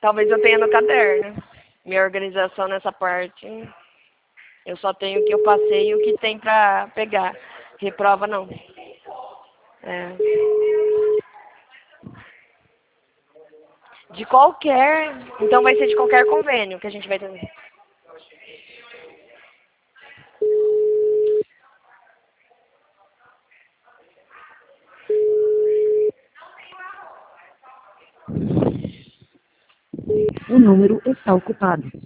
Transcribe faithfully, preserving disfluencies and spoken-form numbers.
Talvez eu tenha no caderno. Minha organização nessa parte. Eu só tenho o que eu passei e o que tem pra pegar. Reprova não. É. De qualquer. Então vai ser de qualquer convênio que a gente vai ter. O número está ocupado.